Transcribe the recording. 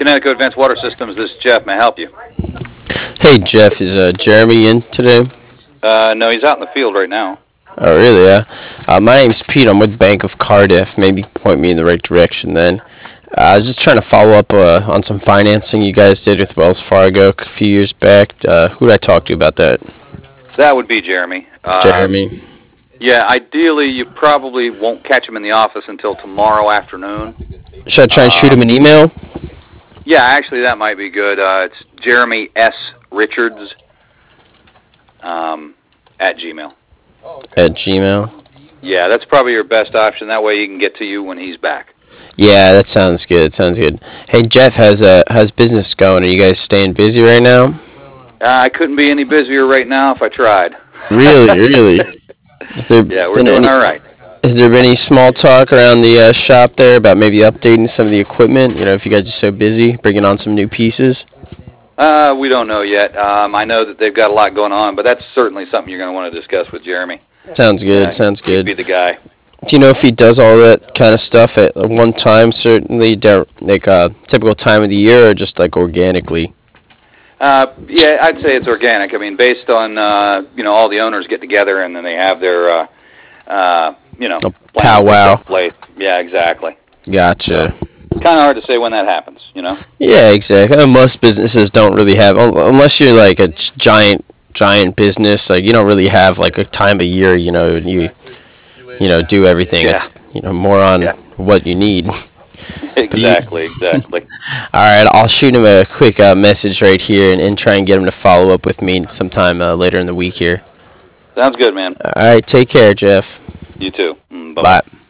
Connecticut Advanced Water Systems. This is Jeff. May I help you? Hey Jeff, is Jeremy in today? No, he's out in the field right now. Oh really? Yeah. My name's Pete. I'm with Bank of Cardiff. Maybe point me in the right direction then. I was just trying to follow up on some financing you guys did with Wells Fargo a few years back. Who did I talk to about that? That would be Jeremy. Jeremy. Yeah, ideally, you probably won't catch him in the office until tomorrow afternoon. Should I try and shoot him an email? Yeah, actually, that might be good. It's Jeremy S. Richards at Gmail. At Gmail. Yeah, that's probably your best option. That way, he can get to you when he's back. Yeah, that sounds good. Sounds good. Hey Jeff, how's business going? Are you guys staying busy right now? I couldn't be any busier right now if I tried. Really, really. Yeah, we're doing all right. Has there been any small talk around the shop there about maybe updating some of the equipment? You know, if you guys are so busy, bringing on some new pieces? We don't know yet. I know that they've got a lot going on, but that's certainly something you're going to want to discuss with Jeremy. Sounds good, sounds He'd good. be the guy. Do you know if he does all that kind of stuff at one time, certainly, like a typical time of the year, or just like organically? Yeah, I'd say it's organic. I mean, based on, all the owners get together and then they have their, A plans powwow. to take place. Yeah, exactly. Gotcha. Kind of hard to say when that happens, Yeah, exactly. Most businesses don't really have, unless you're like a giant business, like you don't really have like a time of year, do everything. Yeah. It's, more on what you need. Exactly. All right, I'll shoot him a quick message right here and try and get him to follow up with me sometime later in the week here. Sounds good, man. All right, take care, Jeff. You too. Bye-bye. Bye.